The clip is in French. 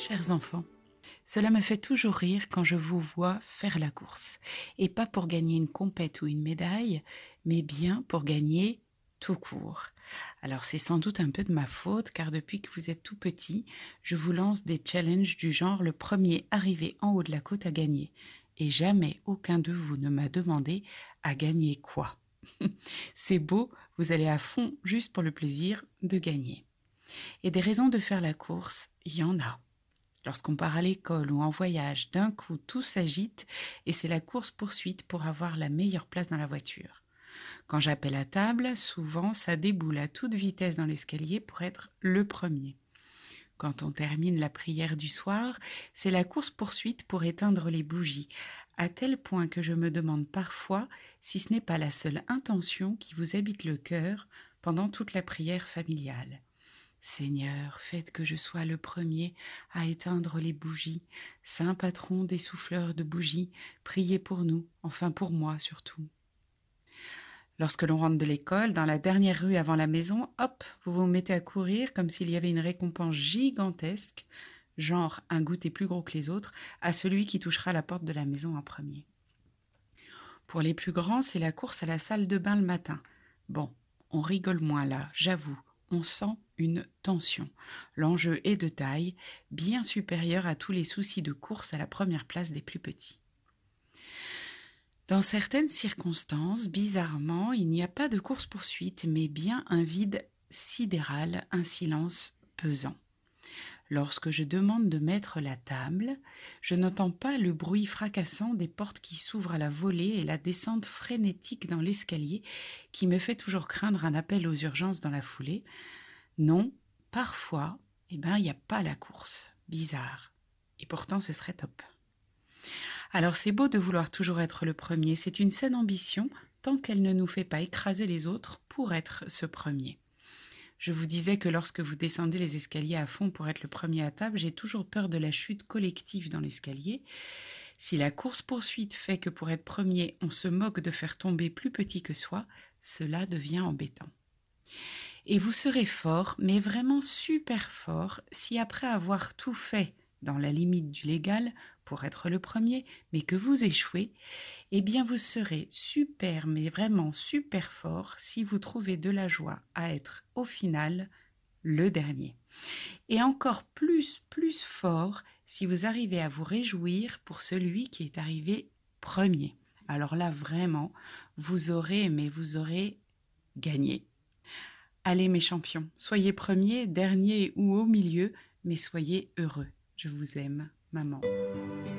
Chers enfants, cela me fait toujours rire quand je vous vois faire la course. Et pas pour gagner une compète ou une médaille, mais bien pour gagner tout court. Alors c'est sans doute un peu de ma faute, car depuis que vous êtes tout petit, je vous lance des challenges du genre le premier arrivé en haut de la côte à gagner. Et jamais aucun de vous ne m'a demandé à gagner quoi. C'est beau, vous allez à fond juste pour le plaisir de gagner. Et des raisons de faire la course, il y en a. Lorsqu'on part à l'école ou en voyage, d'un coup tout s'agite et c'est la course-poursuite pour avoir la meilleure place dans la voiture. Quand j'appelle à table, souvent ça déboule à toute vitesse dans l'escalier pour être le premier. Quand on termine la prière du soir, c'est la course-poursuite pour éteindre les bougies, à tel point que je me demande parfois si ce n'est pas la seule intention qui vous habite le cœur pendant toute la prière familiale. Seigneur, faites que je sois le premier à éteindre les bougies. Saint patron des souffleurs de bougies, priez pour nous, enfin pour moi surtout. Lorsque l'on rentre de l'école, dans la dernière rue avant la maison, hop, vous vous mettez à courir comme s'il y avait une récompense gigantesque, genre un goûter plus gros que les autres, à celui qui touchera la porte de la maison en premier. Pour les plus grands, c'est la course à la salle de bain le matin. Bon, on rigole moins là, j'avoue. On sent une tension. L'enjeu est de taille, bien supérieur à tous les soucis de course à la première place des plus petits. Dans certaines circonstances, bizarrement, il n'y a pas de course-poursuite, mais bien un vide sidéral, un silence pesant. Lorsque je demande de mettre la table, je n'entends pas le bruit fracassant des portes qui s'ouvrent à la volée et la descente frénétique dans l'escalier qui me fait toujours craindre un appel aux urgences dans la foulée. Non, parfois, il n'y a pas la course. Bizarre. Et pourtant, ce serait top. Alors c'est beau de vouloir toujours être le premier, c'est une saine ambition tant qu'elle ne nous fait pas écraser les autres pour être ce premier. Je vous disais que lorsque vous descendez les escaliers à fond pour être le premier à table, j'ai toujours peur de la chute collective dans l'escalier. Si la course-poursuite fait que pour être premier, on se moque de faire tomber plus petit que soi, cela devient embêtant. Et vous serez fort, mais vraiment super fort, si après avoir tout fait dans la limite du légal pour être le premier, mais que vous échouez, eh bien vous serez super, mais vraiment super fort si vous trouvez de la joie à être au final le dernier. Et encore plus fort si vous arrivez à vous réjouir pour celui qui est arrivé premier. Alors là, vraiment, vous aurez gagné. Allez mes champions, soyez premiers, derniers ou au milieu, mais soyez heureux. Je vous aime, maman.